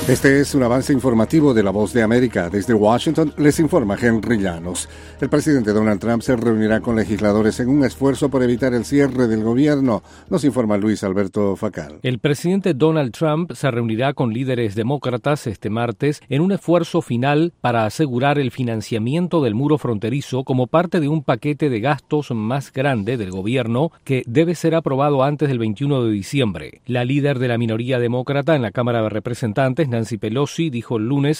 Este es un avance informativo de La Voz de América. Desde Washington les informa Henry Llanos. El presidente Donald Trump se reunirá con legisladores en un esfuerzo por evitar el cierre del gobierno, nos informa Luis Alberto Facal. El presidente Donald Trump se reunirá con líderes demócratas este martes en un esfuerzo final para asegurar el financiamiento del muro fronterizo como parte de un paquete de gastos más grande del gobierno que debe ser aprobado antes del 21 de diciembre. La líder de la minoría demócrata en la Cámara de Representantes, Nancy Pelosi, dijo el lunes: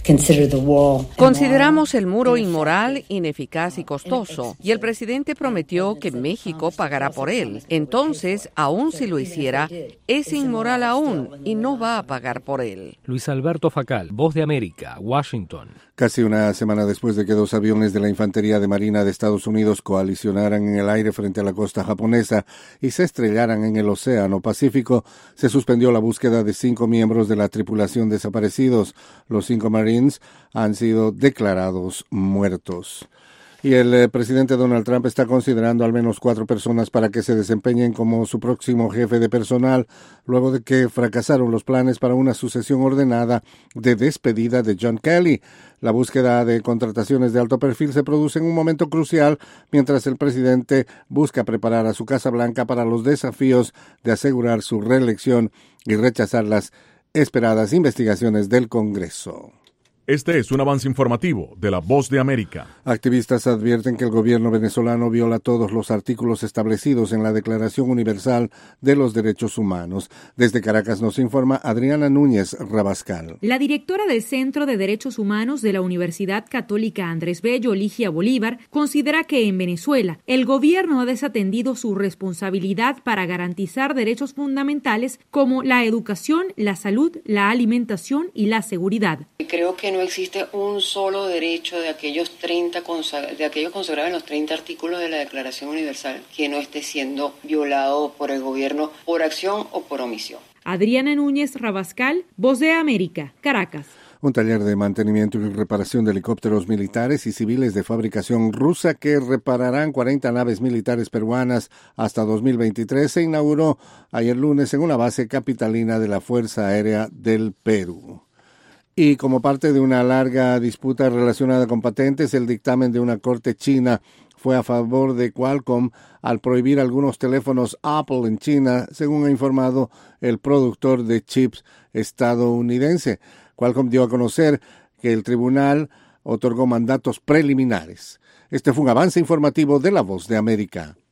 Consideramos el muro inmoral, ineficaz y costoso, y el presidente prometió que México pagará por él. Entonces, aun si lo hiciera, es inmoral aún y no va a pagar por él. Luis Alberto Facal, Voz de América, Washington. Casi una semana después de que dos aviones de la Infantería de Marina de Estados Unidos colisionaran en el aire frente a la costa japonesa y se estrellaran en el Océano Pacífico, se suspendió la búsqueda de 5 miembros de la tripulación desaparecidos. Los 5 Marines han sido declarados muertos. Y el presidente Donald Trump está considerando al menos 4 personas para que se desempeñen como su próximo jefe de personal, luego de que fracasaron los planes para una sucesión ordenada de despedida de John Kelly. La búsqueda de contrataciones de alto perfil se produce en un momento crucial mientras el presidente busca preparar a su Casa Blanca para los desafíos de asegurar su reelección y rechazar las esperadas investigaciones del Congreso. Este es un avance informativo de La Voz de América. Activistas advierten que el gobierno venezolano viola todos los artículos establecidos en la Declaración Universal de los Derechos Humanos. Desde Caracas nos informa Adriana Núñez Rabascal. La directora del Centro de Derechos Humanos de la Universidad Católica Andrés Bello, Ligia Bolívar, considera que en Venezuela el gobierno ha desatendido su responsabilidad para garantizar derechos fundamentales como la educación, la salud, la alimentación y la seguridad. Creo que no existe un solo derecho de aquellos consagrados en los 30 artículos de la Declaración Universal que no esté siendo violado por el gobierno por acción o por omisión. Adriana Núñez Rabascal, Voz de América, Caracas. Un taller de mantenimiento y reparación de helicópteros militares y civiles de fabricación rusa que repararán 40 naves militares peruanas hasta 2023 se inauguró ayer lunes en una base capitalina de la Fuerza Aérea del Perú. Y como parte de una larga disputa relacionada con patentes, el dictamen de una corte china fue a favor de Qualcomm al prohibir algunos teléfonos Apple en China, según ha informado el productor de chips estadounidense. Qualcomm dio a conocer que el tribunal otorgó mandatos preliminares. Este fue un avance informativo de La Voz de América.